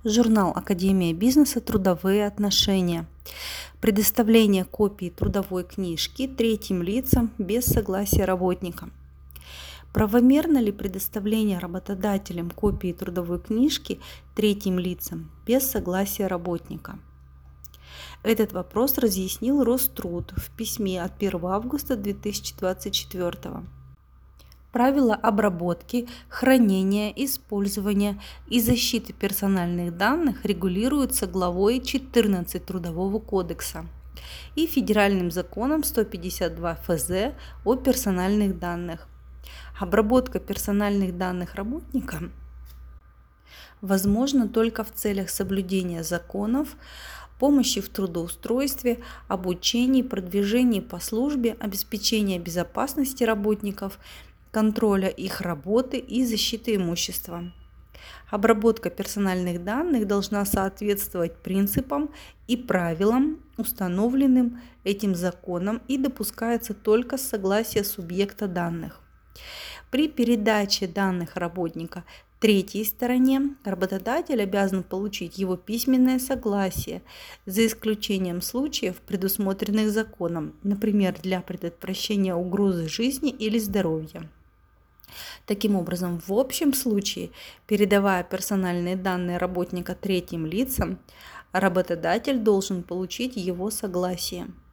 Журнал Академия бизнеса «Трудовые отношения». Предоставление копии трудовой книжки третьим лицам без согласия работника. Правомерно ли предоставление работодателем копии трудовой книжки третьим лицам без согласия работника? Этот вопрос разъяснил Роструд в письме от 1 августа 2024. Правила обработки, хранения, использования и защиты персональных данных регулируются главой 14 Трудового кодекса и Федеральным законом 152 ФЗ о персональных данных. Обработка персональных данных работника возможна только в целях соблюдения законов, помощи в трудоустройстве, обучении, продвижении по службе, обеспечения безопасности работников, контроля их работы и защиты имущества. Обработка персональных данных должна соответствовать принципам и правилам, установленным этим законом, и допускается только с согласия субъекта данных. При передаче данных работника третьей стороне работодатель обязан получить его письменное согласие, за исключением случаев, предусмотренных законом, например, для предотвращения угрозы жизни или здоровья. Таким образом, в общем случае, передавая персональные данные работника третьим лицам, работодатель должен получить его согласие.